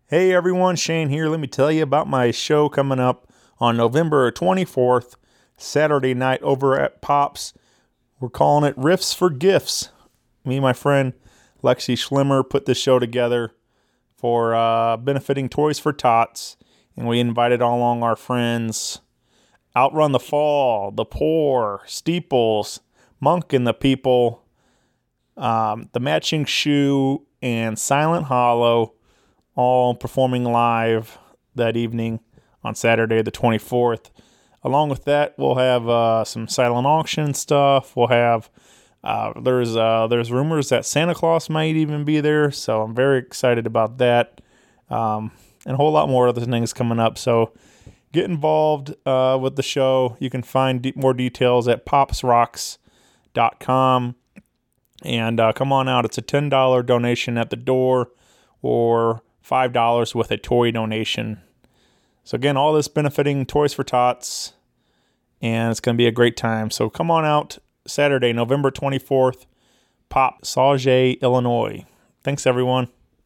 Hey everyone, Shane here. Let me tell you about my show coming up on November 24th, Saturday night over at Pops. We're calling it Riffs for Gifts. Me and my friend Lexi Schlimmer put this show together for benefiting Toys for Tots, and we invited all along our friends. Outrun the Fall, The Poor, Steeples, Monk and the People, The Matching Shoe, and Silent Hollow, all performing live that evening on Saturday the 24th. Along with that, we'll have some silent auction stuff. We'll have there's rumors that Santa Claus might even be there, so I'm very excited about that. And a whole lot more other things coming up. So get involved with the show. You can find more details at popsrocks.com. And come on out. It's a $10 donation at the door or $5 with a toy donation. So again, all this benefiting Toys for Tots, and it's going to be a great time. So come on out Saturday, November 24th, Pop, Sauget, Illinois. Thanks, everyone.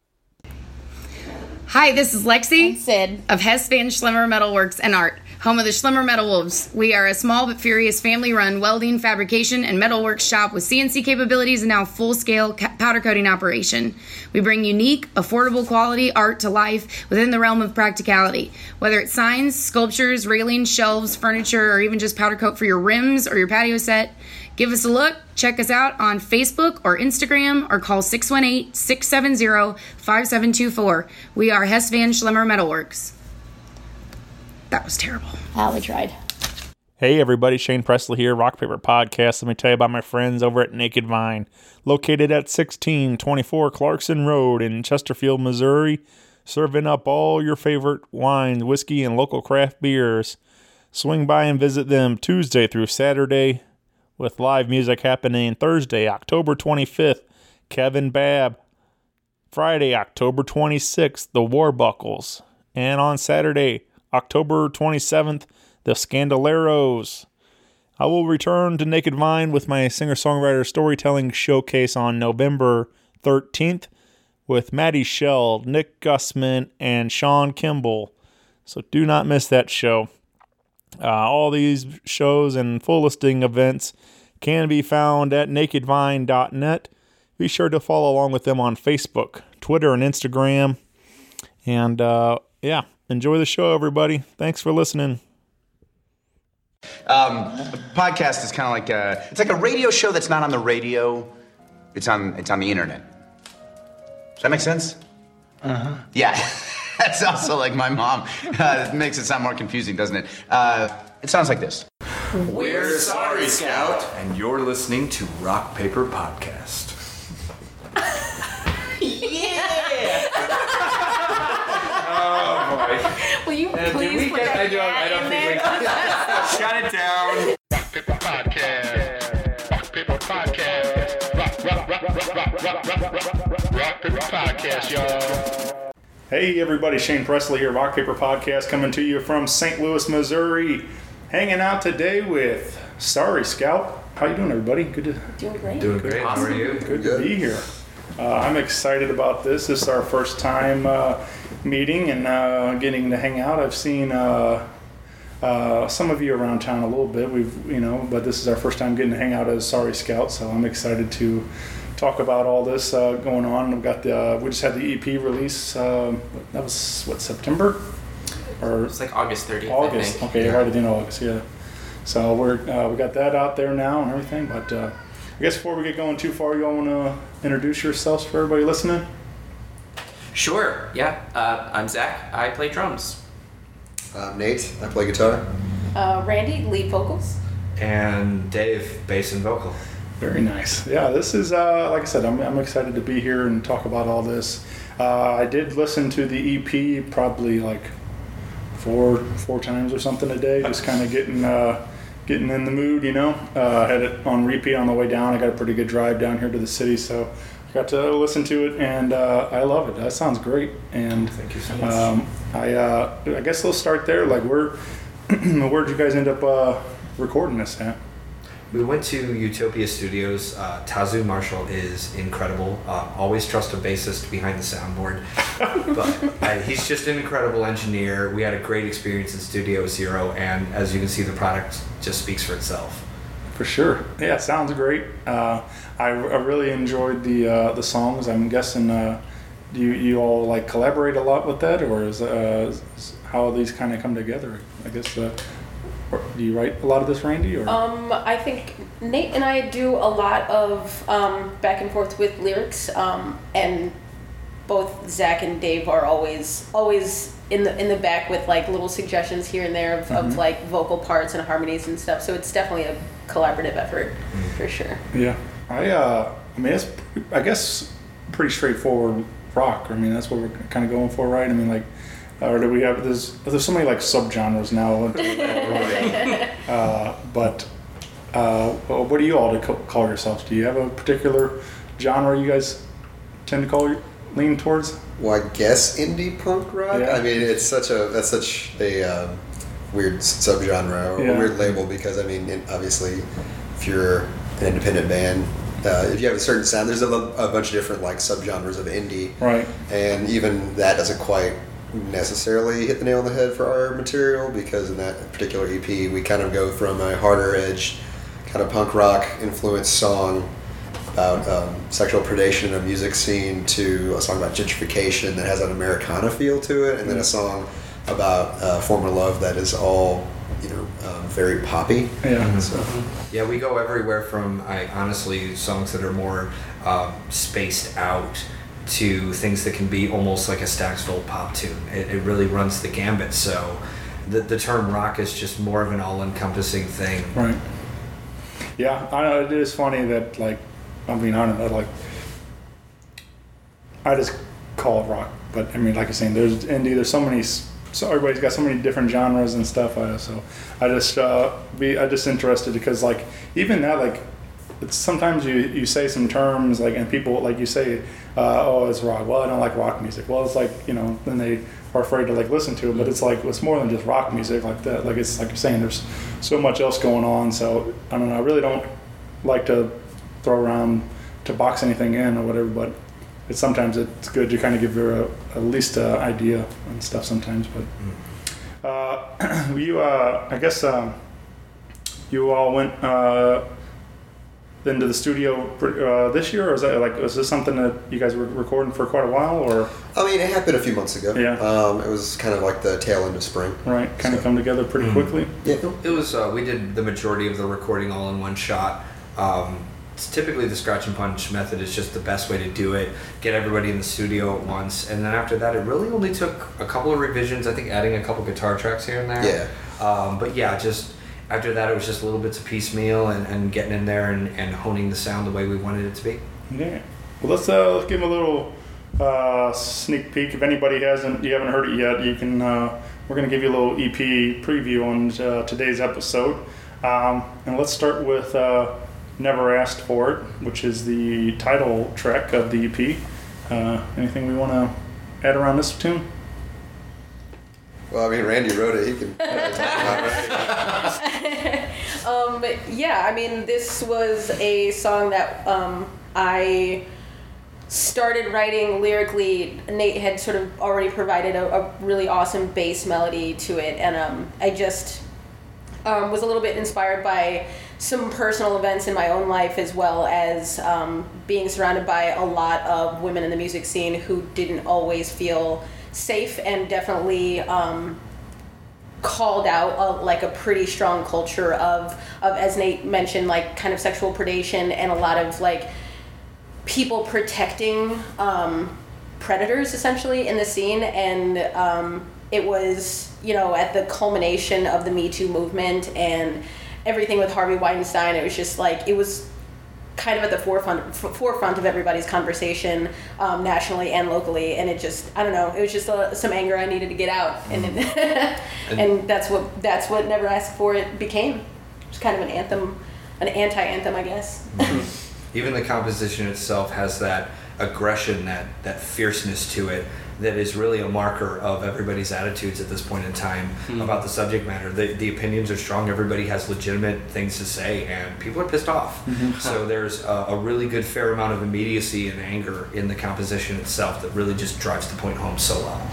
Hi, this is Lexi and Sid of Hess Van Schlimmer Metalworks and Art, home of the Schlimmer Metal Wolves. We are a small but furious family-run welding, fabrication, and metalworks shop with CNC capabilities and now full-scale powder coating operation. We bring unique, affordable quality art to life within the realm of practicality. Whether it's signs, sculptures, railings, shelves, furniture, or even just powder coat for your rims or your patio set, give us a look. Check us out on Facebook or Instagram or call 618-670-5724. We are Hess Van Schlimmer Metalworks. That was terrible. We tried. Hey everybody, Shane Presley here, Rock Paper Podcast. Let me tell you about my friends over at Naked Vine, located at 1624 Clarkson Road in Chesterfield, Missouri, serving up all your favorite wines, whiskey, and local craft beers. Swing by and visit them Tuesday through Saturday, with live music happening Thursday, October 25th, Kevin Babb. Friday, October 26th, the Warbuckles. And on Saturday, October 27th, the Scandaleros. I will return to Naked Vine with my singer-songwriter storytelling showcase on November 13th with Maddie Shell, Nick Gussman, and Sean Kimball. So do not miss that show. All these shows and full listing events can be found at nakedvine.net. Be sure to follow along with them on Facebook, Twitter, and Instagram. And enjoy the show, everybody. Thanks for listening. A podcast is kind of like it's like a radio show that's not on the radio. It's on the internet. Does that make sense? Uh-huh. Yeah. That's also like my mom. It makes it sound more confusing, doesn't it? It sounds like this. We're Sorry, Scout. And you're listening to Rock Paper Podcast. Yeah! Oh, boy. Will you please put that I don't think we can. Shut it down. Rock Paper Podcast. Rock Paper Podcast. Rock Paper Podcast, y'all. Hey everybody, Shane Presley here, Rock Paper Podcast, coming to you from St. Louis, Missouri. Hanging out today with Sorry Scout. How you doing, everybody? Doing great. Doing great. How are you? Good to be here. I'm excited about this. This is our first time meeting and getting to hang out. I've seen some of you around town a little bit. But this is our first time getting to hang out as Sorry Scout, so I'm excited to talk about all this going on. We've got we just had the EP release. That was September, or it's like August 30th. August. Okay, right at the end of August. Yeah. So we got that out there now and everything. But I guess before we get going too far, you all want to introduce yourselves for everybody listening? Sure. Yeah. I'm Zach. I play drums. I'm Nate. I play guitar. Randy, lead vocals. And Dave, bass and vocal. Very nice. Yeah, this is, like I said, I'm excited to be here and talk about all this. I did listen to the EP probably like four times or something a day, just kind of getting in the mood, had it on repeat on the way down. I got a pretty good drive down here to the city, so I got to listen to it, and I love it. That sounds great. And thank you so much. I guess we'll start there. Like, where'd you guys end up recording this at? We went to Utopia Studios. Tazu Marshall is incredible. Always trust a bassist behind the soundboard. But he's just an incredible engineer. We had a great experience in Studio Zero, and as you can see, the product just speaks for itself. For sure. Yeah, sounds great. I really enjoyed the songs. I'm guessing you all like collaborate a lot with that, or is how these kind of come together? I guess. Or do you write a lot of this, Randy? Or? I think Nate and I do a lot of back and forth with lyrics, and both Zach and Dave are always in the back with like little suggestions here and there of like vocal parts and harmonies and stuff. So it's definitely a collaborative effort for sure. Yeah, I mean it's I guess pretty straightforward rock. I mean that's what we're kind of going for, right? I mean like. Or do we have there's so many like subgenres now, but what do you all call yourselves? Do you have a particular genre you guys tend to lean towards? Well, I guess indie punk rock. Yeah. I mean, that's such a weird subgenre or a weird label because I mean, obviously, if you're an independent band. If you have a certain sound, there's a bunch of different like subgenres of indie, right? And even that doesn't quite necessarily hit the nail on the head for our material because in that particular EP we kind of go from a harder edge kind of punk rock influenced song about sexual predation in a music scene to a song about gentrification that has an Americana feel to it, and then a song about former love that is all very poppy. Yeah. So. Yeah, we go everywhere from honestly songs that are more spaced out to things that can be almost like a Stacksville pop tune. It really runs the gambit. So the term rock is just more of an all-encompassing thing. Right. Yeah, I know it is funny that like, I mean, I don't know, like, I just call it rock, but I mean, like you're saying, there's indie, there's so everybody's got so many different genres and stuff. So I just interested because like even now like it's sometimes you say some terms like and people like you say oh it's rock. Well, I don't like rock music. Well, it's like then they are afraid to like listen to it. But it's like it's more than just rock music like that. Like it's like you're saying there's so much else going on. So I don't know. I really don't like to throw around to box anything in or whatever. But sometimes it's good to kind of give her at least an idea and stuff sometimes. But you, I guess you all went into the studio this year, or is this something that you guys were recording for quite a while, or? I mean, it happened a few months ago. Yeah. It was kind of like the tail end of spring. Right, kind of come together pretty quickly. Yeah. It was. We did the majority of the recording all in one shot. It's typically the scratch and punch method is just the best way to do it. Get everybody in the studio at once, and then after that, it really only took a couple of revisions. I think adding a couple guitar tracks here and there. Yeah. But yeah, just after that, it was just little bits of piecemeal and getting in there and honing the sound the way we wanted it to be. Yeah. Well, let's give them a little sneak peek. If anybody you haven't heard it yet, you can. We're going to give you a little EP preview on today's episode, and let's start with. Never Asked For It, which is the title track of the EP. Anything we want to add around this tune? Well, I mean, Randy wrote it. He can talk about it. Yeah, I mean, this was a song that I started writing lyrically. Nate had sort of already provided a really awesome bass melody to it, and I just was a little bit inspired by some personal events in my own life, as well as being surrounded by a lot of women in the music scene who didn't always feel safe, and definitely called out like a pretty strong culture of as Nate mentioned, like kind of sexual predation and a lot of like people protecting predators essentially in the scene. And it was at the culmination of the Me Too movement and everything with Harvey Weinstein. It was just like, it was kind of at the forefront of everybody's conversation nationally and locally, and it just, I don't know, it was just some anger I needed to get out, and and that's what Never Asked For It became. It's kind of an anthem, an anti-anthem, I guess. Even the composition itself has that aggression, that fierceness to it, that is really a marker of everybody's attitudes at this point in time about the subject matter. The opinions are strong. Everybody has legitimate things to say, and people are pissed off. So there's a really good fair amount of immediacy and anger in the composition itself that really just drives the point home so well.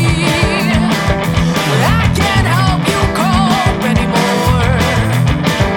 I can't help you cope anymore.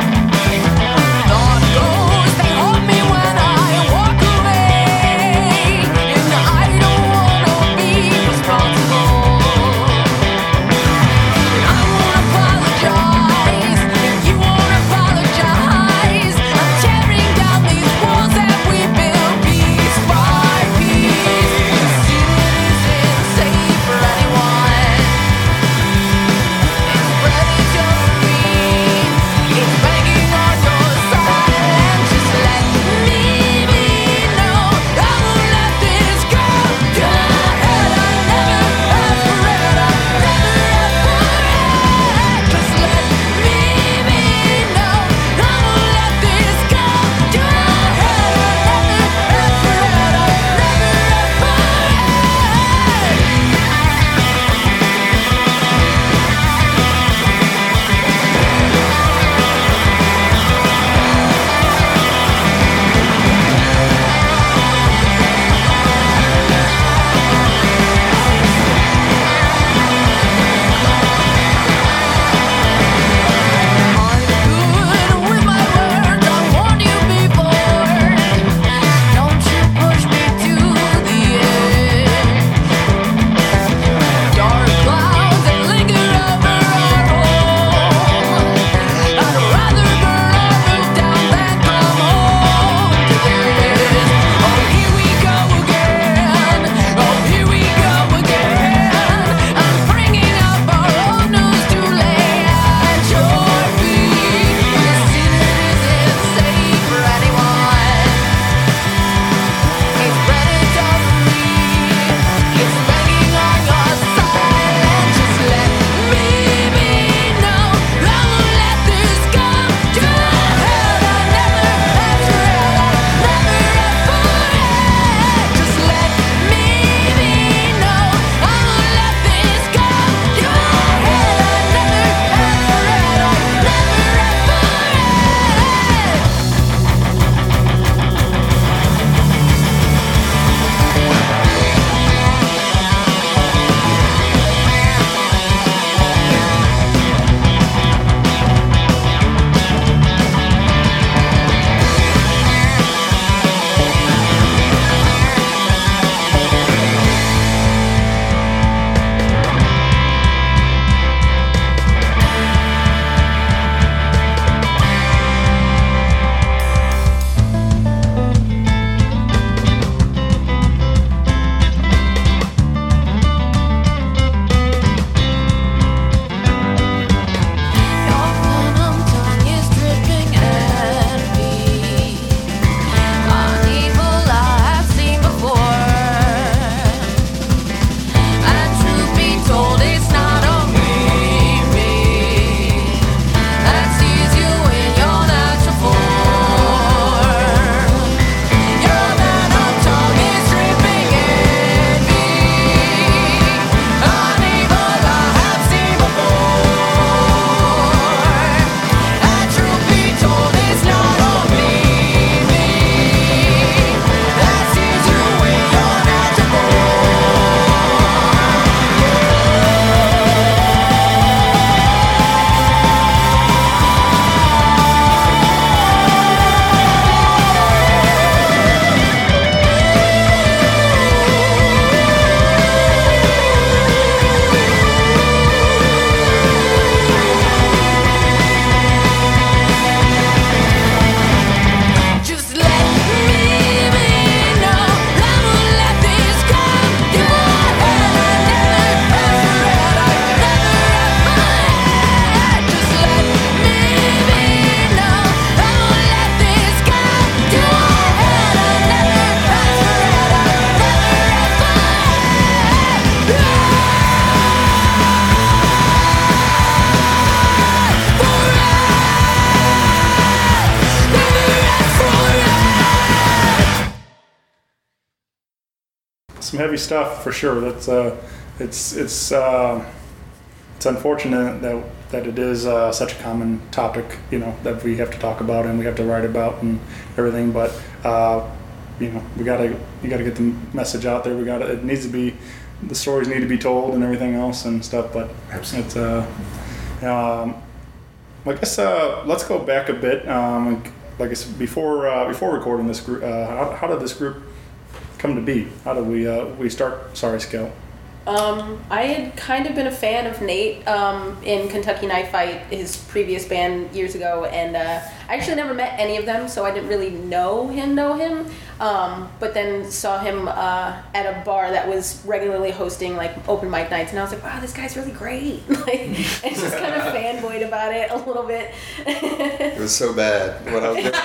some heavy stuff for sure. That's it's unfortunate that it is such a common topic, that we have to talk about and we have to write about and everything. But you gotta get the message out there. It needs to be, the stories need to be told and everything else and stuff. But Absolutely. it's I guess let's go back a bit. Like I said, before recording this group, how did this group come to be? How did we start Sorry Scout? I had kind of been a fan of Nate in Kentucky Knife Fight, his previous band years ago, and I actually never met any of them, so I didn't really know him. But then saw him at a bar that was regularly hosting like open mic nights, and I was like, wow, this guy's really great. I just kind of fanboyed about it a little bit. It was so bad when I was there.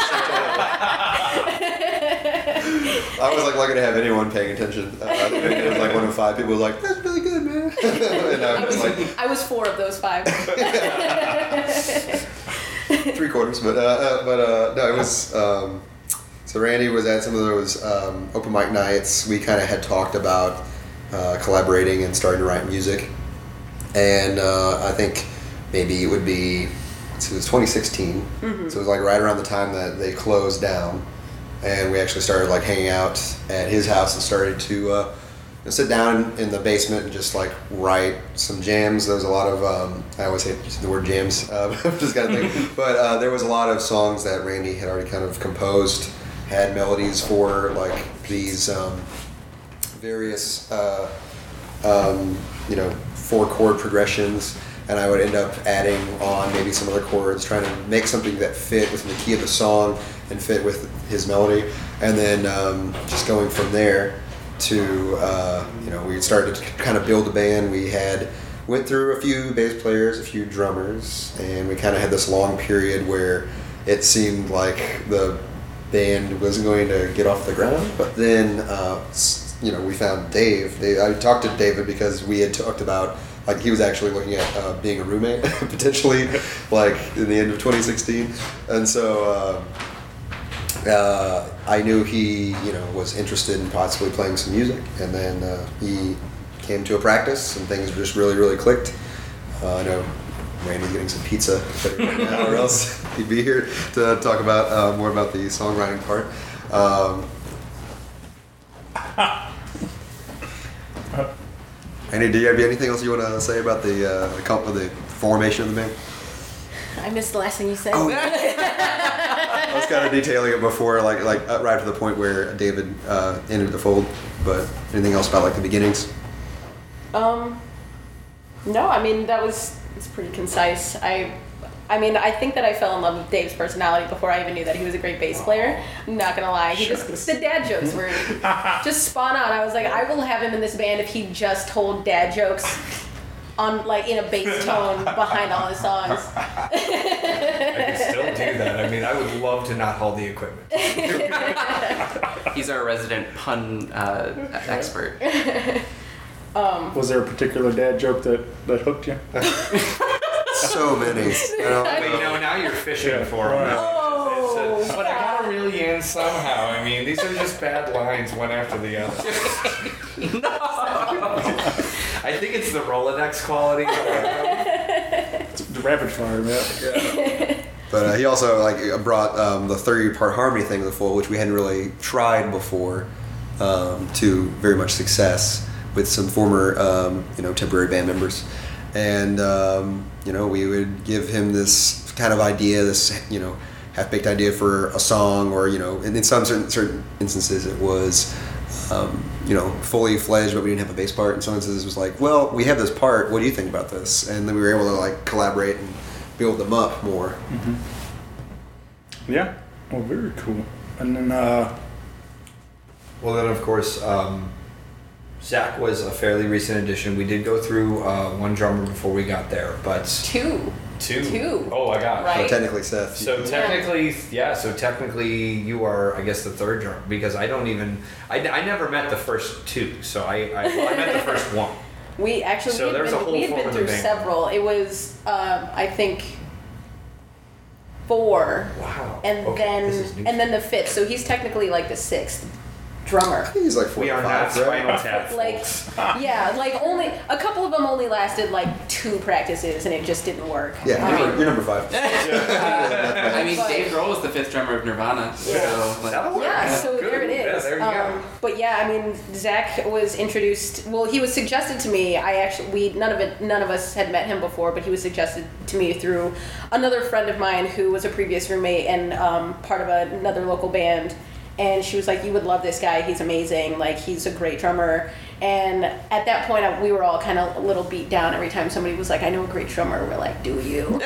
I was like lucky to have anyone paying attention. I think it was like one of 5 people who was like, that's really good, man. And I was 4 of those 5. 3/4, but no, it was. So Randy was at some of those open mic nights. We kind of had talked about collaborating and starting to write music, and I think maybe it would be. So it was 2016, so it was like right around the time that they closed down, and we actually started like hanging out at his house and started to sit down in the basement and just like write some jams. There was a lot of I always hate the word jams, just kind of thing, but there was a lot of songs that Randy had already kind of composed, had melodies for like these various 4-chord progressions. And I would end up adding on maybe some other chords, trying to make something that fit within the key of the song and fit with his melody. And then just going from there to, we started to kind of build a band. We went through a few bass players, a few drummers, and we kind of had this long period where it seemed like the band wasn't going to get off the ground. But then, we found Dave. I talked to David because we had talked about, like, he was actually looking at being a roommate potentially, like in the end of 2016, and so I knew he, was interested in possibly playing some music, and then he came to a practice, and things just really, really clicked. I know Randy's getting some pizza right now, or else he'd be here to talk about more about the songwriting part. Andy, do you have anything else you want to say about the formation of the band? I missed the last thing you said. Oh, yeah. I was kind of detailing it before, like right to the point where David entered the fold. But anything else about like the beginnings? No, I mean it's pretty concise. I think that I fell in love with Dave's personality before I even knew that he was a great bass player. I'm not gonna lie. The dad jokes were just spot on. I was like, I will have him in this band if he just told dad jokes on like in a bass tone behind all his songs. I can still do that. I mean, I would love to not haul the equipment. He's our resident pun expert. Was there a particular dad joke that hooked you? So many. Now you're fishing for them. Oh, but I gotta reel you in somehow. I mean, these are just bad lines one after the other. No. I think it's the Rolodex quality. It's the rapid fire, man. Yeah. But he also brought the 30-part harmony thing to the fold, which we hadn't really tried before, to very much success with some former temporary band members. And, we would give him this kind of idea, this, half-baked idea for a song, or, and in some certain instances it was, fully fledged, but we didn't have a bass part. In some instances it was like, well, we have this part, what do you think about this? And then we were able to, collaborate and build them up more. Mm-hmm. Yeah. Well, very cool. And then, of course, Zach was a fairly recent addition. We did go through one drummer before we got there, but two. Oh my God! Right. So technically, Seth. So technically, you are, I guess, the third drummer, because I never met the first 2. So I met the first 1. We actually we had been through several. It was I think 4. Wow. And then the 5th. So he's technically like the 6th. drummer. He's like 4 We or are 5, not right? Spinal Tap, Like, folks. yeah, like only a couple of them only lasted like 2 practices, and it just didn't work. Yeah, you're number 5. I mean, But- Dave Grohl was the 5th drummer of Nirvana. So, like, Yeah, so Good. there it is. Yeah, there you go. But yeah, I mean, Zach was introduced. Well, he was suggested to me. None of us had met him before, but he was suggested to me through another friend of mine who was a previous roommate and part of another local band. And she was like, "You would love this guy. He's amazing. Like, he's a great drummer." And at that point, we were all kind of a little beat down every time somebody was like, "I know a great drummer." We're like, "Do you?"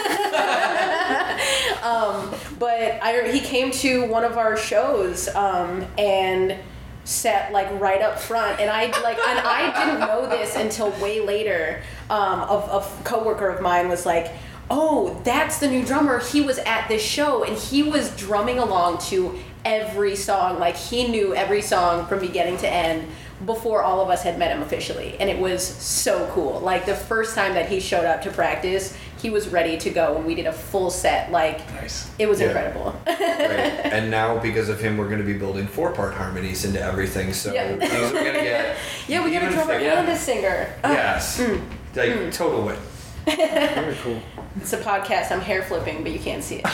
But he came to one of our shows and sat like right up front, and I didn't know this until way later. A coworker of mine was like, "Oh, that's the new drummer. He was at this show and he was drumming along to every song. Like, he knew every song from beginning to end before all of us had met him officially." And it was so cool. Like, the first time that he showed up to practice, he was ready to go, and we did a full set. Like, Nice. it was Yeah. incredible. Right. And now, because of him, we're going to be building 4-part harmonies into everything. So Yeah. things are going to get Yeah, we got a even drummer thicker. and a singer. Yes. Like, total win. Very cool. It's a podcast. I'm hair flipping, but you can't see it.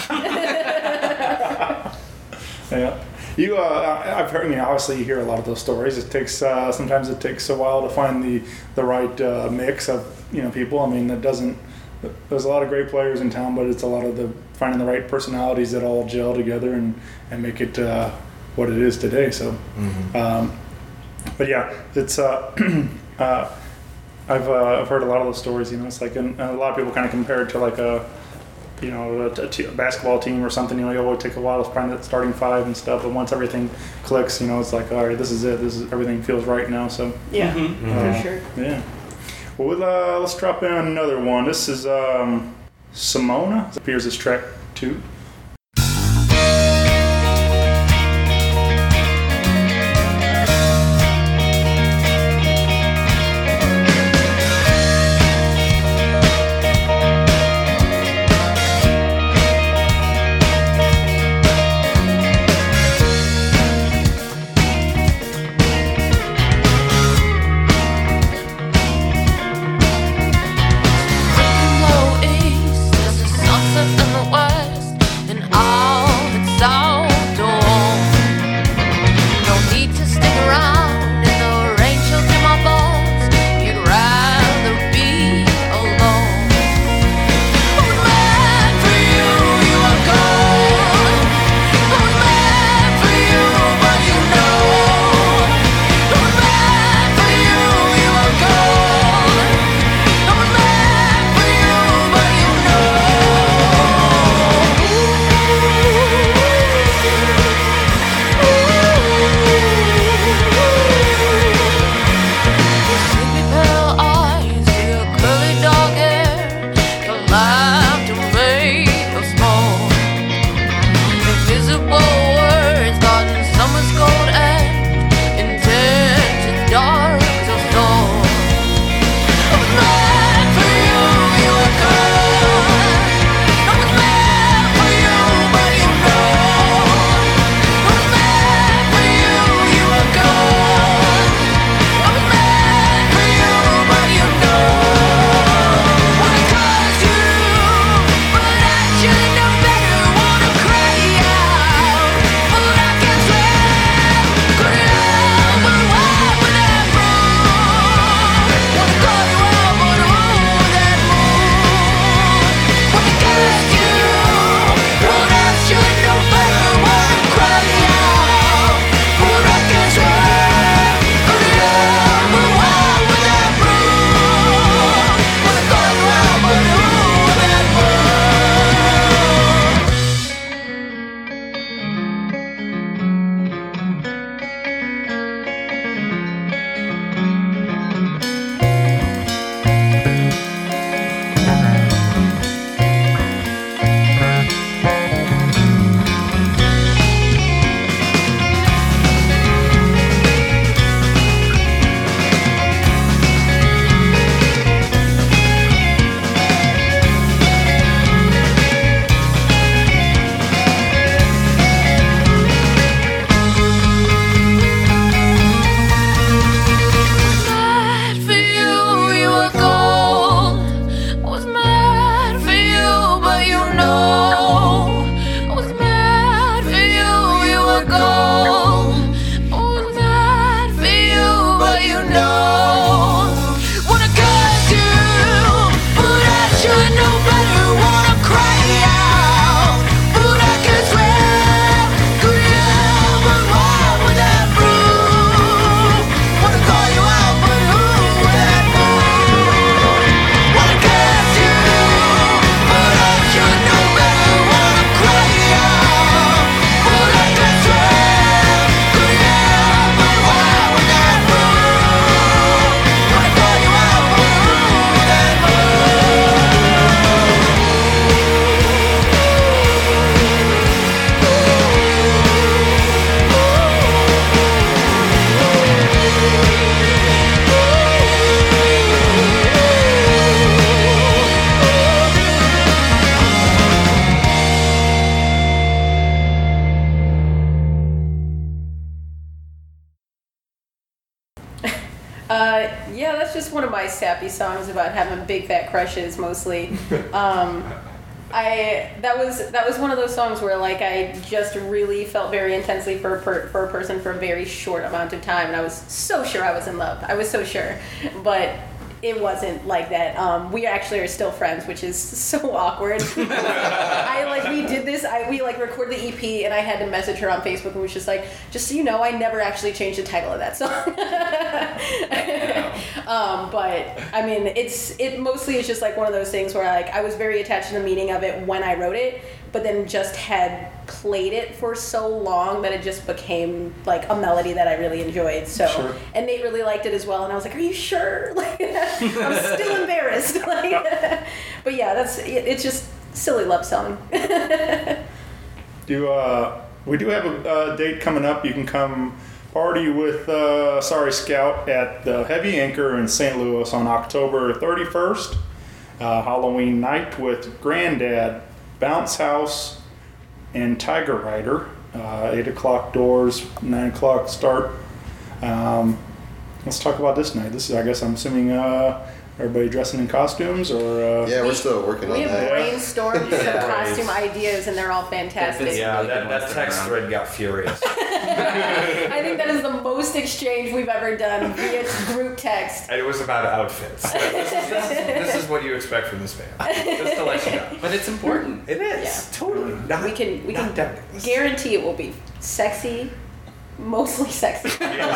Yeah. I've heard. I mean, obviously, you hear a lot of those stories. It takes sometimes it takes a while to find the right mix of people. I mean, it doesn't. There's a lot of great players in town, but it's a lot of finding the right personalities that all gel together and make it what it is today. So, but yeah, it's. I've heard a lot of those stories. It's like, and a lot of people kind of compare it to like a basketball team or something. It always take a while to find that starting 5 and stuff. But once everything clicks, it's like, all right, this is it. Everything feels right now. So Yeah, for sure. yeah. Well, let's drop in another one. This is Simona. It appears as track 2. Low east, there's a sunset in the west. Yeah, that's just one of my sappy songs about having big fat crushes mostly. That was one of those songs where like I just really felt very intensely for a person for a very short amount of time, and I was so sure I was in love. I was so sure, but it wasn't like that. We actually are still friends, which is so awkward. We did this. We recorded the EP, and I had to message her on Facebook, and was just like, just so you know, I never actually changed the title of that song. But I mean, it mostly is just like one of those things where like I was very attached to the meaning of it when I wrote it, but then just had played it for so long that it just became like a melody that I really enjoyed. So, sure. And Nate really liked it as well, and I was like, "Are you sure?" Like, I'm still embarrassed. Like, but yeah, it's just silly love song. We do have a date coming up. You can come party with Sorry Scout at the Heavy Anchor in St. Louis on October 31st. Halloween night with Granddad, Bounce House, and Tiger Rider. 8 o'clock doors, 9 o'clock start. Let's talk about this night. This is, I guess, I'm assuming everybody dressing in costumes, or yeah, we're still working on that. We have brainstormed some costume ideas, and they're all fantastic. Yeah, that text thread got furious. I think that is the most exchange we've ever done via group text. And it was about outfits. This is what you expect from this band. Just to let you know. But it's important. It is. Yeah. Totally. We can guarantee it will be sexy. Mostly sexy.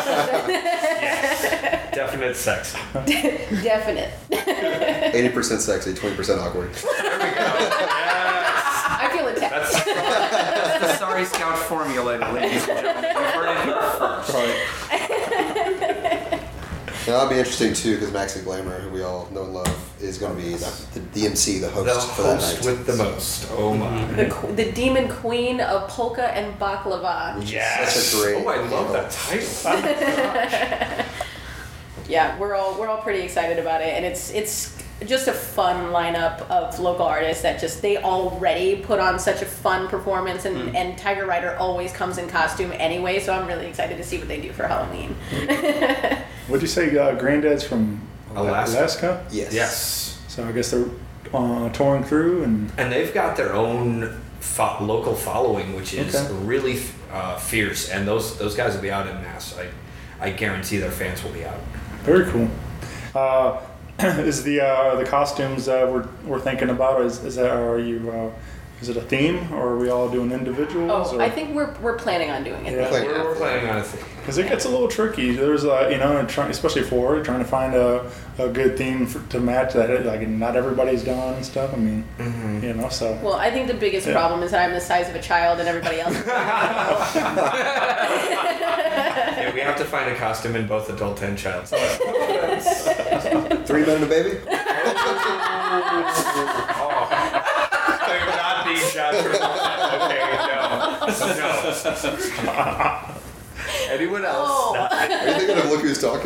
Yes. Definite sexy. Definite. 80% sexy, 20% awkward. There we go. Yes. I feel attacked. That's the Sorry Scout formula, ladies and gentlemen. You've heard it here first. Right. Now, that'll be interesting too, because Maxi Glamour, who we all know and love, is going to be the MC, the host for that night. With the most. Oh my. The demon queen of polka and baklava. Yes. Such a great. Oh, I love that title. Yeah, we're all pretty excited about it, and it's just a fun lineup of local artists that they already put on such a fun performance, and Tiger Rider always comes in costume anyway, so I'm really excited to see what they do for Halloween. What'd you say, Granddad's from Alaska? Yes. So I guess they're touring through, and they've got their own local following, which is really fierce, and those guys will be out in mass. I guarantee their fans will be out. Very cool. Is the costumes we're thinking about? Is it a theme, or are we all doing individuals? I think we're planning on doing it. Yeah. We're planning on a theme. Because it gets a little tricky. There's especially trying to find a good theme to match that. Like, not everybody's done and stuff. I mean, so. Well, I think the biggest problem is that I'm the size of a child and everybody else is Yeah, we have to find a costume in both adult and child. 3 men and a baby? I'm not being shot for that. Okay, no. Anyone else? Oh. Are you thinking of Look Who's Talking?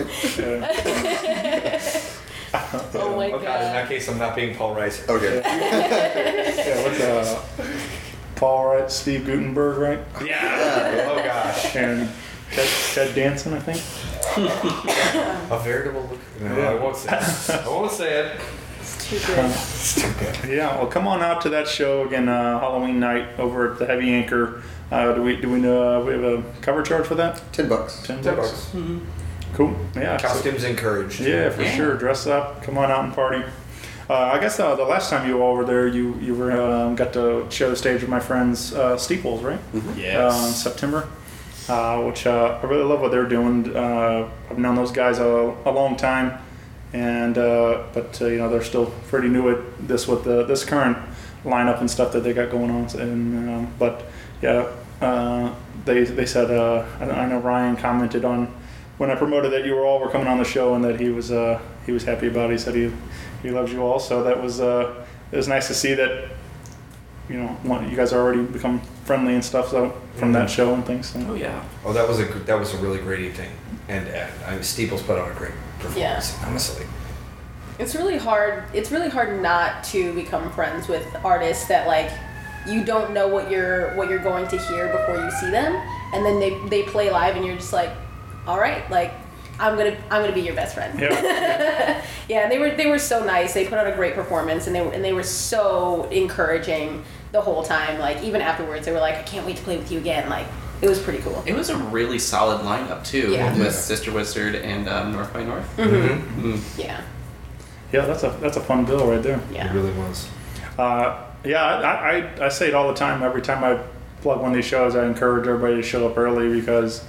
Oh my God. In that case, I'm not being Paul Reiser. Okay. Yeah, what's Paul Wright, Steve Guttenberg, right? Yeah. Oh gosh. And Ted Danson, I think. A veritable look. No, I won't say it. It's too good. It's too good. Yeah, well, come on out to that show again, Halloween night over at the Heavy Anchor. Do we know we have a cover charge for that? $10. $10. Mm-hmm. Cool. Yeah. Costumes encouraged. Yeah, for sure. Dress up. Come on out and party. I guess the last time you all were there, you were got to share the stage with my friends Steeples, right? Mm-hmm. Yes. In September, which I really love what they're doing. I've known those guys a long time, and but they're still pretty new at this with this current lineup and stuff that they got going on. And but yeah, they said I know Ryan commented on when I promoted that you all were coming on the show, and that he was happy about it. He said he loves you all, so that was it was nice to see that you guys are already become friendly and stuff. So from that show and things. So. Oh yeah. Oh, that was a really great evening, and Steeples put on a great performance. Yeah. Honestly, it's really hard. It's really hard not to become friends with artists that like you don't know what you're going to hear before you see them, and then they play live, and you're just like, all right, like I'm gonna be your best friend. Yeah. Yeah, and they were so nice. They put on a great performance, and they were so encouraging the whole time. Like even afterwards, they were like, I can't wait to play with you again. Like it was pretty cool. It was a really solid lineup too, Yeah. with Sister Wizard and North by North. Yeah. Yeah, that's a fun bill right there. Yeah. It really was. Yeah, I say it all the time. Every time I plug one of these shows, I encourage everybody to show up early because,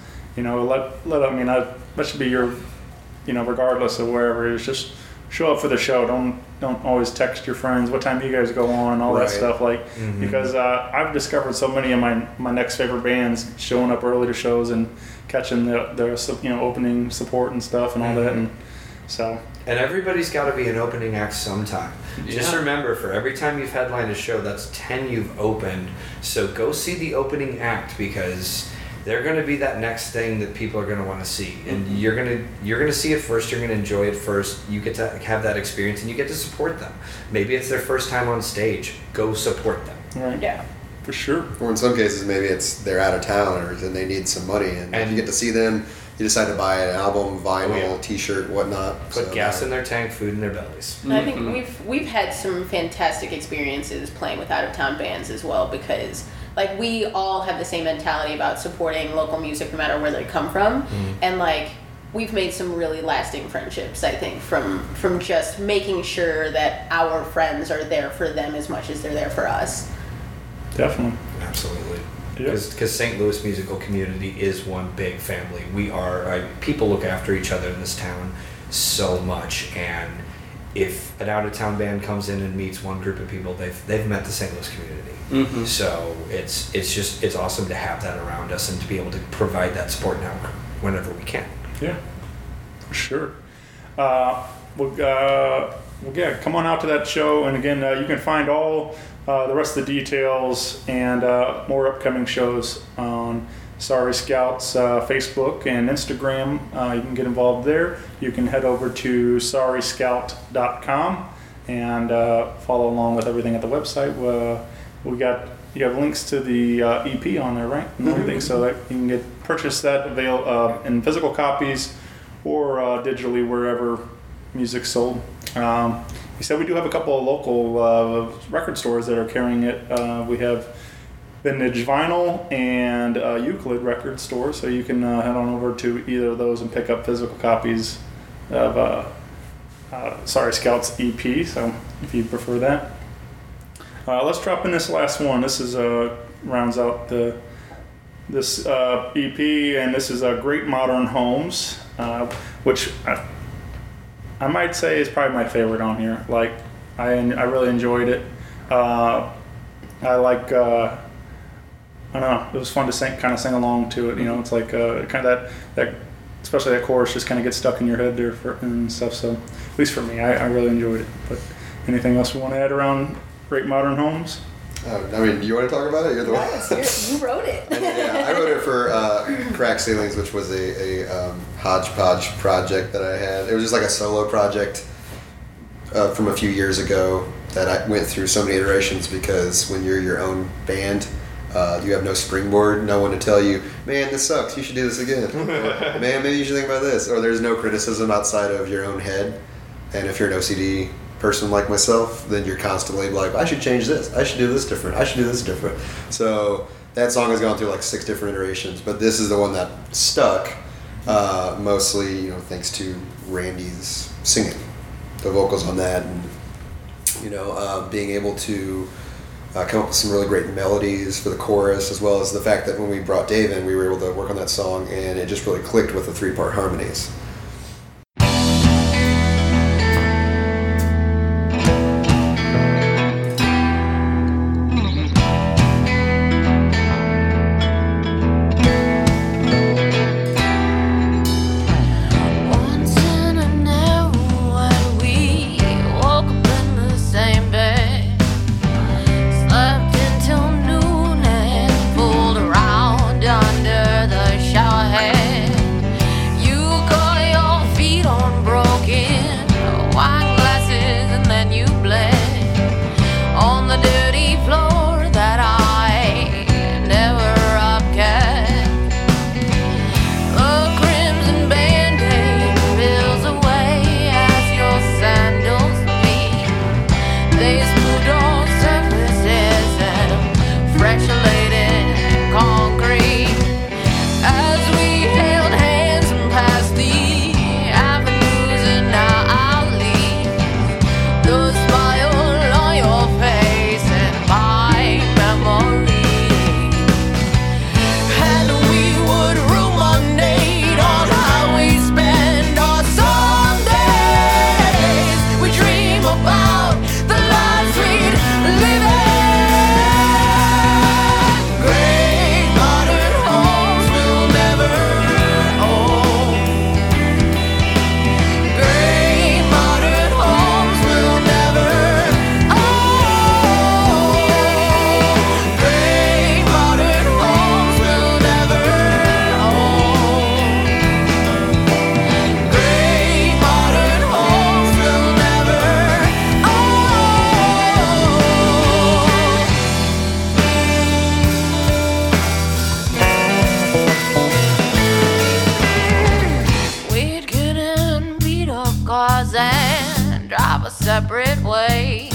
that should be your, regardless of wherever it is, just show up for the show. Don't always text your friends, what time do you guys go on, and all that stuff. Because I've discovered so many of my next favorite bands showing up early to shows and catching their opening support and stuff and all that, and so. And everybody's got to be an opening act sometime. Just remember, for every time you've headlined a show, that's 10 you've opened. So go see the opening act because they're going to be that next thing that people are going to want to see. And you're going to see it first. You're going to enjoy it first. You get to have that experience, and you get to support them. Maybe it's their first time on stage. Go support them. Right. Yeah. For sure. Or in some cases, maybe it's they're out of town and they need some money, and you get to see them. You decide to buy an album, vinyl, T-shirt, whatnot. Put gas in their tank, food in their bellies. And I think we've had some fantastic experiences playing with out of town bands as well because like we all have the same mentality about supporting local music no matter where they come from, and like we've made some really lasting friendships. I think from just making sure that our friends are there for them as much as they're there for us. Definitely. Absolutely. Yep. Because St. Louis musical community is one big family. We are people look after each other in this town so much, and if an out of town band comes in and meets one group of people, they've met the St. Louis community. So it's awesome to have that around us and to be able to provide that support now whenever we can. Yeah, for sure. Come on out to that show, and again, you can find all the rest of the details and more upcoming shows on Sorry Scouts Facebook and Instagram. You can get involved there. You can head over to sorryscout.com and follow along with everything at the website. You have links to the EP on there, right? And everything, so that you can purchase that in physical copies or digitally wherever music's sold. You said we do have a couple of local record stores that are carrying it. We have Vintage Vinyl and Euclid Record Store, so you can head on over to either of those and pick up physical copies of Sorry Scouts EP, so if you prefer that. Let's drop in this last one. This is rounds out this EP, and this is Great Modern Homes, which I might say is probably my favorite on here. Like, I really enjoyed it. I like, I don't know, it was fun to sing along to it. It's like kind of that, especially that chorus just kind of gets stuck in your head there and stuff. So, at least for me, I really enjoyed it. But anything else we want to add around Great Modern Homes? You want to talk about it? You're the one. You wrote it. Yeah, I wrote it for Crack Ceilings, which was a hodgepodge project that I had. It was just like a solo project from a few years ago that I went through so many iterations because when you're your own band, you have no springboard, no one to tell you, man, this sucks, you should do this again. Or, man, maybe you should think about this. Or there's no criticism outside of your own head. And if you're an OCD person like myself, then you're constantly like, I should change this, I should do this different, I should do this different. So that song has gone through like 6 different iterations, but this is the one that stuck, mostly thanks to Randy's singing, the vocals on that, and being able to come up with some really great melodies for the chorus, as well as the fact that when we brought Dave in, we were able to work on that song, and it just really clicked with the 3-part harmonies. Shower head, you call separate ways.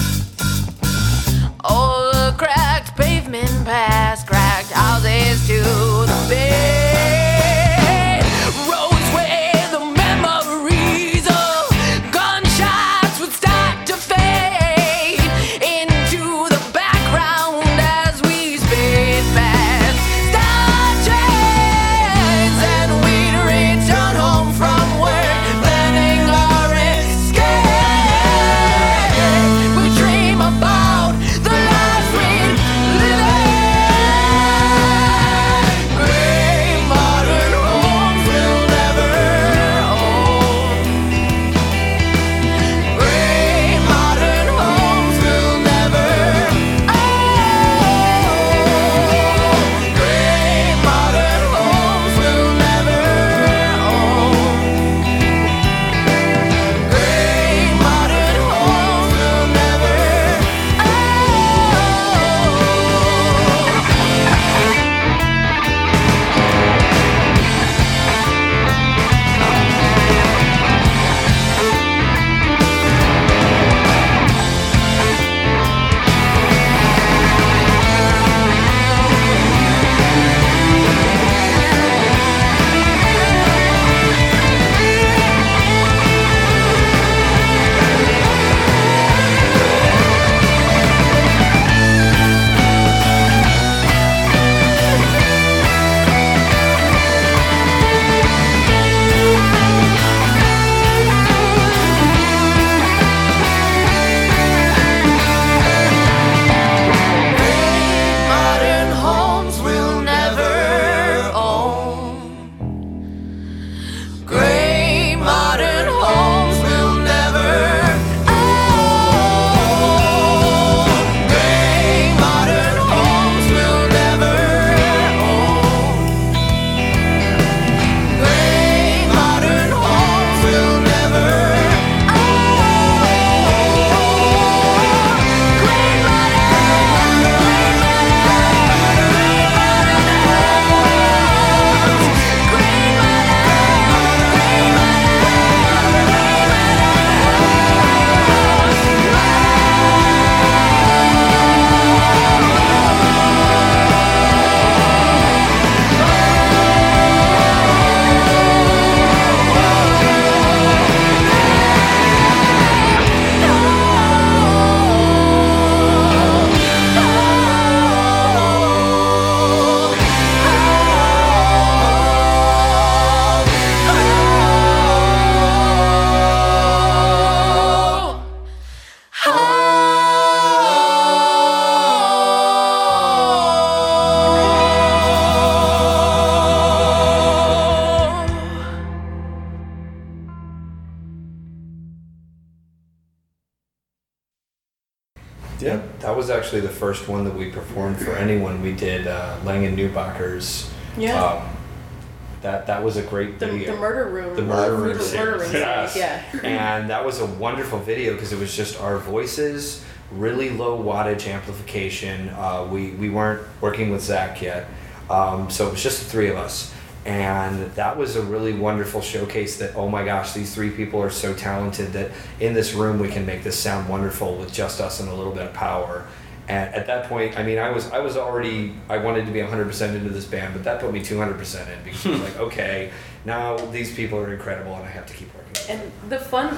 Oh, the cracked pavement past cracked houses to the bay. Roads where the memories of gunshots would start to fade into the background as we sped past star trains, and we'd return home from work, planning our escape. We dream about the life we'd live. Gray modern homes we'll never own. Gray modern homes we'll never own. Gray modern homes we'll never own. Gray modern homes we'll never modern homes we'll never own. Gray modern homes we'll never own. Gray modern homes we'll never own. Gray modern homes we'll never Yeah, that was actually the first one that we performed for anyone. We did Langen Neubacher's. Yeah. That was a great The video. murder room. The murder room Murder room series. series, yeah. And that was a wonderful video because it was just our voices, really low wattage amplification. We weren't working with Zach yet, so it was just the three of us. And that was a really wonderful showcase that, oh my gosh, these three people are so talented that in this room we can make this sound wonderful with just us and a little bit of power. And at that point, I mean, I was already, I wanted to be 100% into this band, but that put me 200% in because I was like, okay, now these people are incredible and I have to keep working. And the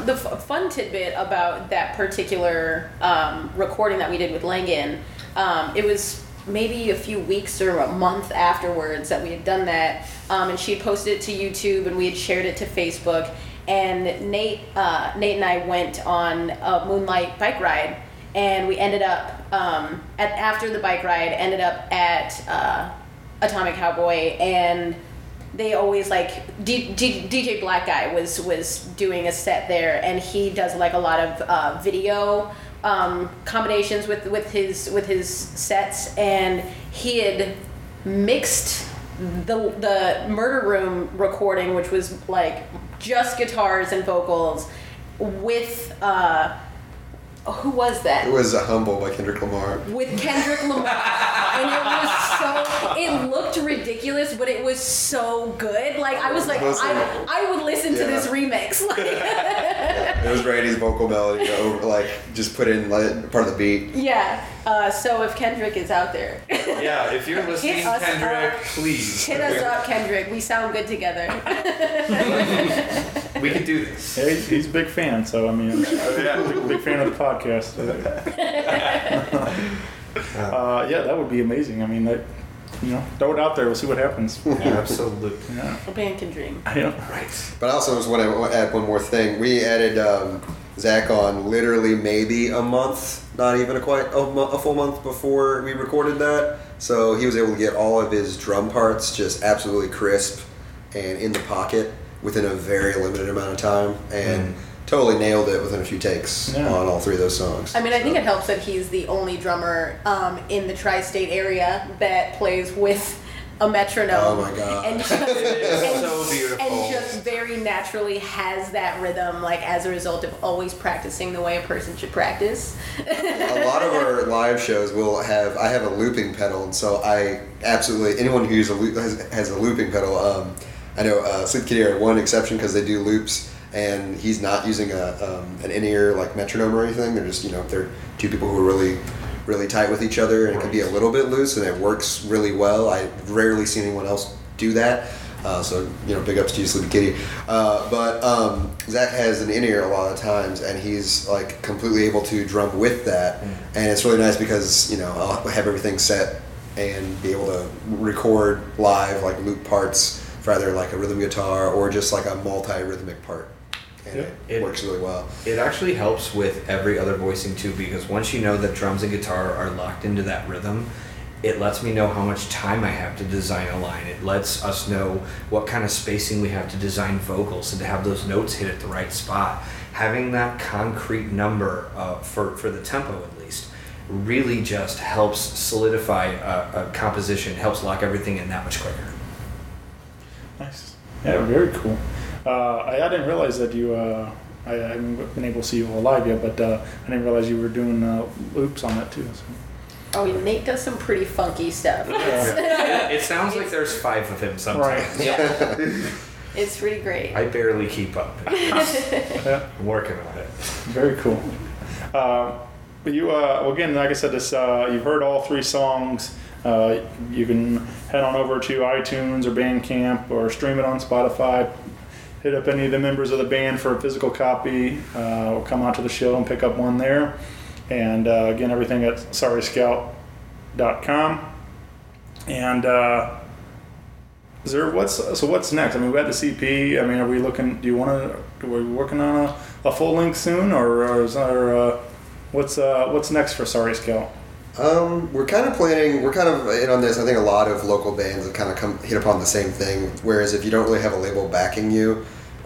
fun tidbit about that particular recording that we did with Langen, it was maybe a few weeks or a month afterwards that we had done that, and she had posted it to YouTube and we had shared it to Facebook, and Nate and I went on a moonlight bike ride, and we ended up after the bike ride ended up at Atomic Cowboy, and they always like DJ Black Guy was doing a set there, and he does like a lot of video combinations with his sets, and he had mixed the Murder Room recording, which was like just guitars and vocals, with who was that? It was Humble by Kendrick Lamar. With Kendrick Lamar. And it was so, it looked ridiculous ridiculous, but it was so good. Like I was like, I would listen to this remix. Like, it was Randy's vocal melody, like just put in like, part of the beat. Yeah. So if Kendrick is out there, yeah, if you're listening, Kendrick, please hit us up, Kendrick. We sound good together. We could do this. Yeah, he's a big fan, so I mean, big fan of the podcast. Yeah, that would be amazing. I mean, throw it out there. We'll see what happens. Absolutely. Yeah. A band can dream. Right. But I also just want to add one more thing. We added Zach on literally maybe a month, not even a full month before we recorded that. So he was able to get all of his drum parts just absolutely crisp and in the pocket within a very limited amount of time, and totally nailed it within a few takes on all three of those songs. I mean, I think it helps that he's the only drummer in the tri-state area that plays with a metronome. Oh my god! And so beautiful. And just very naturally has that rhythm, like as a result of always practicing the way a person should practice. A lot of our live shows will have. I have a looping pedal, and so I absolutely anyone who has a looping pedal. I know Sleep Kitty are one exception because they do loops, and he's not using an in-ear like metronome or anything. They're just they're two people who are really tight with each other, and it can be a little bit loose, and it works really well. I've rarely seen anyone else do that. So big ups to you, Sleepy Kitty. But Zach has an in-ear a lot of times, and he's like completely able to drum with that, and it's really nice because I'll have everything set and be able to record live like loop parts for either like a rhythm guitar or just like a multi-rhythmic part. And it works really well. It actually helps with every other voicing too, because once you know that drums and guitar are locked into that rhythm, it lets me know how much time I have to design a line. It lets us know what kind of spacing we have to design vocals and to have those notes hit at the right spot. Having that concrete number for the tempo at least really just helps solidify a composition, helps lock everything in that much quicker. Nice. Yeah, very cool. I didn't realize that you. I haven't been able to see you live yet, but I didn't realize you were doing loops on that too. So. Oh, Nate does some pretty funky stuff. Yeah, it sounds like there's 5 of him sometimes. Right. Yeah. It's pretty great. I barely keep up. I'm working on it. Very cool. But you, again, like I said, this you've heard all 3 songs. You can head on over to iTunes or Bandcamp or stream it on Spotify. Hit up any of the members of the band for a physical copy, or come out to the show and pick up one there. And again, everything at sorryscout.com. And what's next? I mean, we had the CP. I mean, are we looking? Are we working on a full length soon, or is there what's next for Sorry Scout? We're kind of planning. We're kind of in on this. I think a lot of local bands have kind of hit upon the same thing. Whereas if you don't really have a label backing you,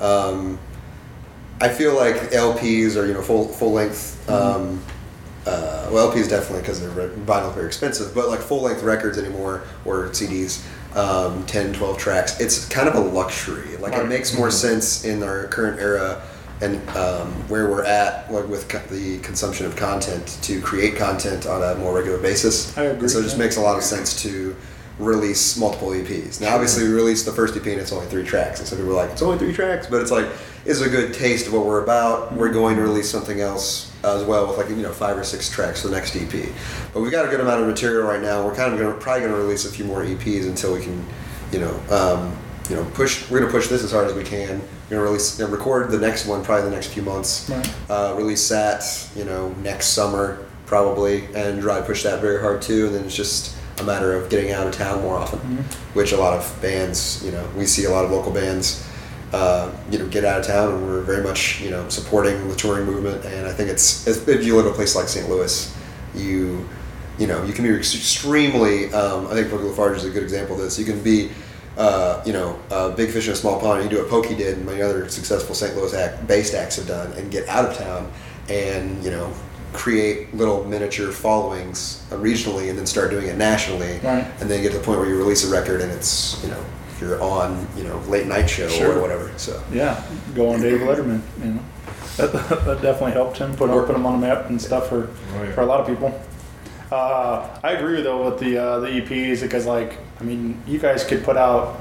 I feel like LPs or full length. Well, LPs definitely because they're vinyl very expensive, but like full length records anymore or CDs, 10, 12 tracks. It's kind of a luxury. Like it makes more sense in our current era and where we're at, like with the consumption of content, to create content on a more regular basis. I agree. And so it just makes a lot of sense to release multiple EPs. Now, obviously, we released the first EP and it's only 3 tracks, and so people were like, "It's only 3 tracks," but it's like, it's a good taste of what we're about. We're going to release something else as well with 5 or 6 tracks for the next EP. But we've got a good amount of material right now. We're kind of probably going to release a few more EPs until we can, push. We're going to push this as hard as we can. We're going to record the next one probably the next few months. Right. Release that, next summer probably, and try to push that very hard too. And then it's just a matter of getting out of town more often, which a lot of bands, we see a lot of local bands, get out of town, and we're very much, supporting the touring movement. And I think it's if you live in a place like St. Louis, you can be extremely. I think Pokey Lafarge is a good example of this. You can be, big fish in a small pond. You do what Pokey did, and many other successful St. Louis based acts have done, and get out of town, and create little miniature followings regionally, and then start doing it nationally, and then get to the point where you release a record and it's you're on late night show or whatever. So go on Dave Letterman. That definitely helped him put him on the map and stuff for a lot of people. I agree though with the EPs because like I mean you guys could put out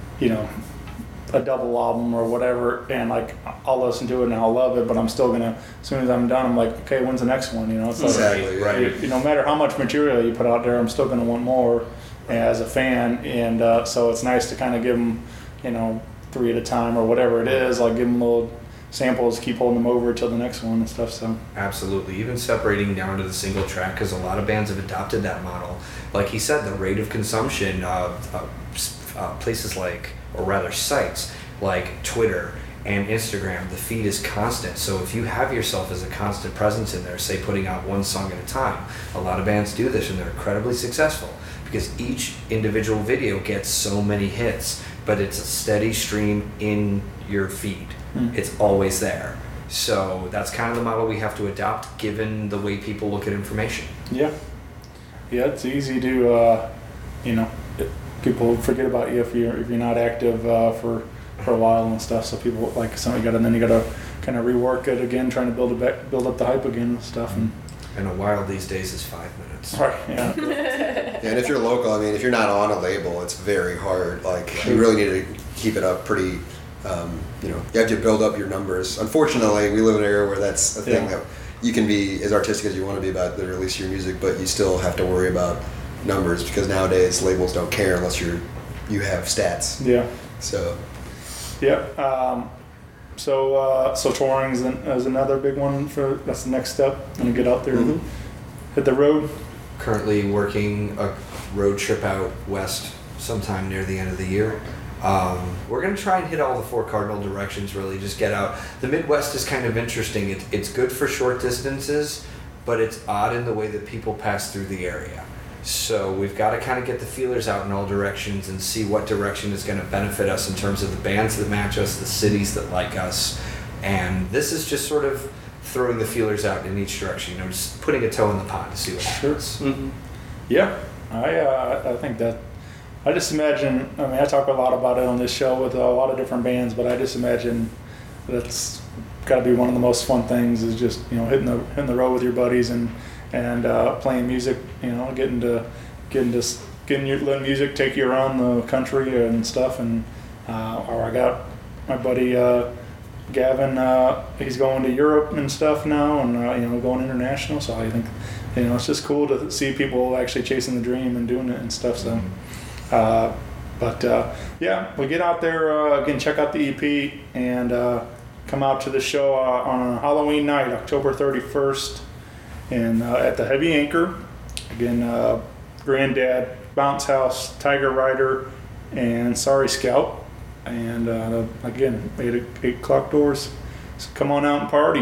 a double album or whatever and like I'll listen to it and I'll love it, but I'm still gonna as soon as I'm done I'm like, okay, when's the next one? It's like, Exactly, right. No matter how much material you put out there, I'm still gonna want more as a fan, and so it's nice to kind of give them 3 at a time or whatever it is, like give them little samples, keep holding them over till the next one and stuff. So absolutely, even separating down to the single track, because a lot of bands have adopted that model. Like he said, the rate of consumption of places like, or rather sites like Twitter and Instagram, the feed is constant. So if you have yourself as a constant presence in there, say putting out one song at a time, a lot of bands do this and they're incredibly successful because each individual video gets so many hits, but it's a steady stream in your feed. It's always there. So that's kind of the model we have to adopt given the way people look at information. Yeah, it's easy to people forget about you if you're not active for a while and stuff. So people like something you gotta kind of rework it again, trying to build up the hype again and stuff. And a while these days is 5 minutes. Right. Yeah. And if you're local, I mean, if you're not on a label, it's very hard. Like you really need to keep it up pretty. You have to build up your numbers. Unfortunately, we live in an area where that's a thing that you can be as artistic as you want to be about the release of your music, but you still have to worry about numbers because nowadays labels don't care unless you have stats. Yeah. So. Yeah. So touring is another big one that's the next step. And get out there and hit the road. Currently working a road trip out west sometime near the end of the year. We're going to try and hit all the 4 cardinal directions, really, just get out. The Midwest is kind of interesting. It's good for short distances, but it's odd in the way that people pass through the area. So we've got to kind of get the feelers out in all directions and see what direction is going to benefit us in terms of the bands that match us, the cities that like us. And this is just sort of throwing the feelers out in each direction, just putting a toe in the pond to see what happens. Mm-hmm. Yeah, I think that. I just imagine, I talk a lot about it on this show with a lot of different bands, but I just imagine that's got to be one of the most fun things is just, hitting the road with your buddies and playing music, letting music take you around the country and stuff. And, or I got my buddy, Gavin, he's going to Europe and stuff now and, going international. So I think, it's just cool to see people actually chasing the dream and doing it and stuff. So. We get out there again, check out the EP and come out to the show on a Halloween night, October 31st, and at the Heavy Anchor. Again, Granddad, Bounce House, Tiger Rider, and Sorry Scout. And again, 8 o'clock doors. So come on out and party.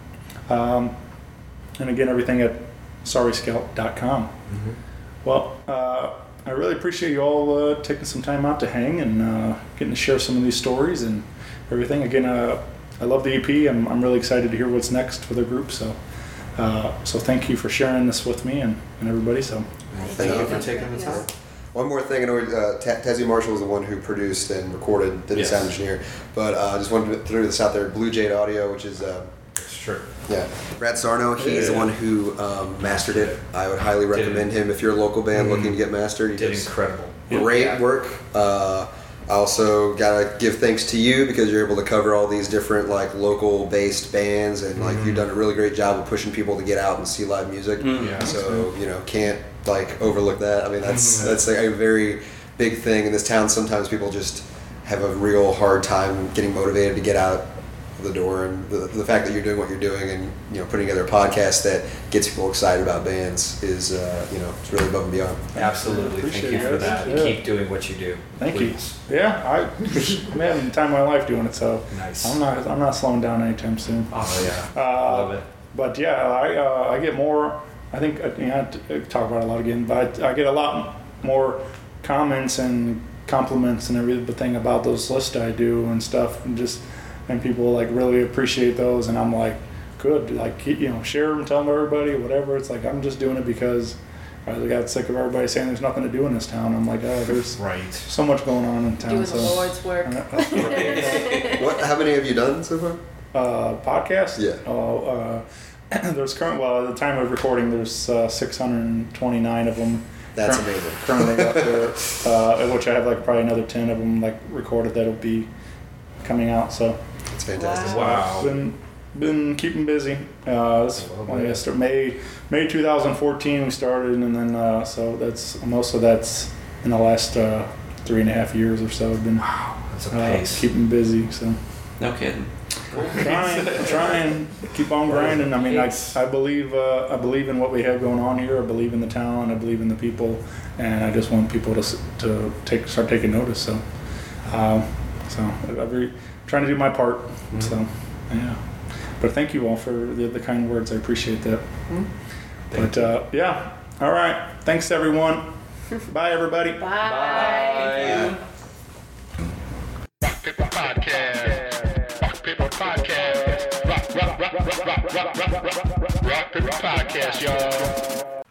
And again, everything at sorryscout.com. Mm-hmm. Well, I really appreciate you all taking some time out to hang and getting to share some of these stories and everything. Again, I love the EP. I'm really excited to hear what's next for the group. So thank you for sharing this with me and everybody. So thank you for taking the time. One more thing, I know Tazzy Marshall was the one who produced and recorded, did the sound engineer, but I just wanted to throw this out there. Blue Jade Audio, which is Sure. Yeah, Brad Sarno, he's the one who mastered it. I would highly recommend him if you're a local band looking to get mastered. He did incredible. Great work. I also gotta give thanks to you because you're able to cover all these different local based bands and you've done a really great job of pushing people to get out and see live music. So can't overlook that. I mean that's a very big thing in this town. Sometimes people just have a real hard time getting motivated to get out the door, and the fact that you're doing what you're doing and putting together a podcast that gets people excited about bands is it's really above and beyond. Absolutely. Thank you for that. Yeah. Keep doing what you do. Thank you. Yeah, I'm having the time of my life doing it, so nice. I'm not slowing down anytime soon. Oh yeah, love it. But yeah, I get more. I think I talk about it a lot again, but I get a lot more comments and compliments and everything about those lists I do and stuff, and people really appreciate those, and I'm like, good, share them, tell them everybody, whatever. It's like I'm just doing it because I got sick of everybody saying there's nothing to do in this town. I'm like, there's so much going on in town. Doing the Lord's work. How many have you done so far? Podcasts? Yeah. There's at the time of recording, there's 629 of them. That's amazing. Currently up there, which I have like probably another 10 of them like recorded that'll be coming out. So That's fantastic. Wow. Been keeping busy. May 2014 we started, and then so that's in the last 3.5 years or so. I've been That's a pace. keeping busy. So No kidding. trying, keep on grinding. I mean, I believe in what we have going on here. I believe in the talent. I believe in the people, and I just want people to start taking notice. So, I'm trying to do my part. Mm-hmm. So, yeah. But thank you all for the kind words. I appreciate that. Mm-hmm. Yeah. All right. Thanks, everyone. Bye, everybody. Bye. Rock Paper Podcast. Rock Paper Podcast. Rock Paper Podcast, y'all.